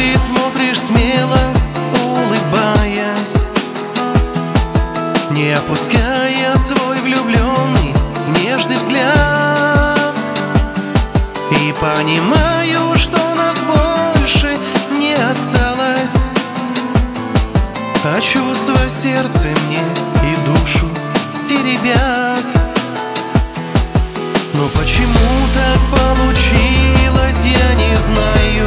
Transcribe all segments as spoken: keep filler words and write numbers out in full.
ты смотришь смело, улыбаясь, не опуская свой влюбленный нежный взгляд. И понимаю, что нас больше не осталось, а чувства сердце мне и душу теребят. Но почему так получилось, я не знаю.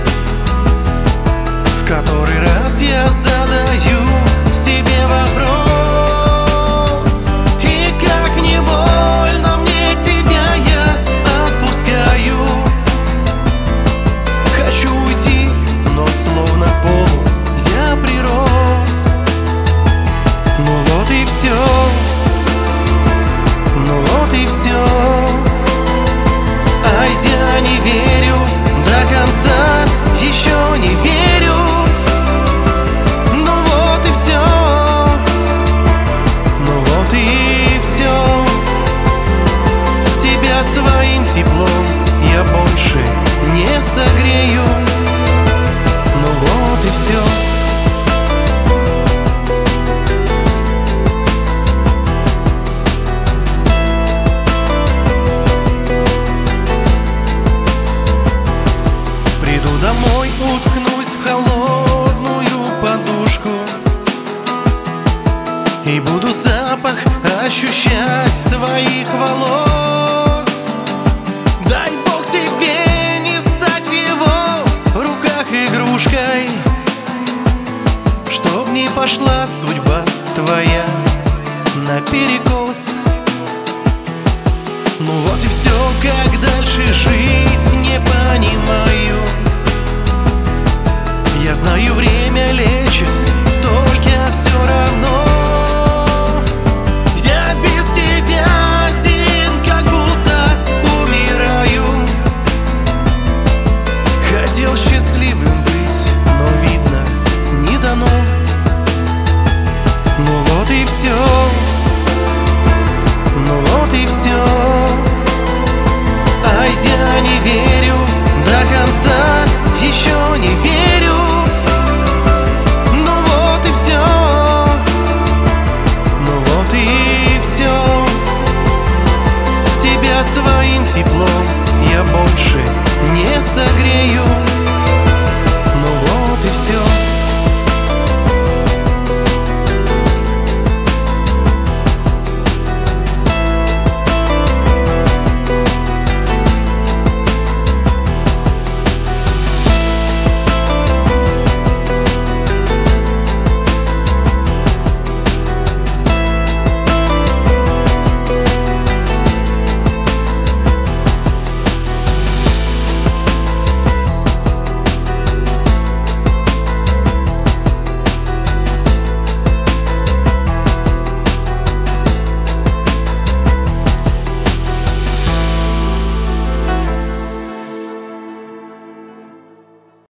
В который раз я задаю себе вопрос, и как не больно мне тебя я отпускаю. Хочу уйти, но словно к полу я прирос. Ну вот и все, ну вот и все. А я не верю до конца, еще не верю. Ну вот и все, ну вот и все. Тебя своим теплом я больше не согрею. Ну вот и все. Домой уткнусь в холодную подушку и буду запах ощущать твоих волос. Дай Бог тебе не стать в его руках игрушкой, чтоб не пошла судьба твоя наперекос. Ну вот и все, как дальше жить, не понимаю. Я знаю, время лечит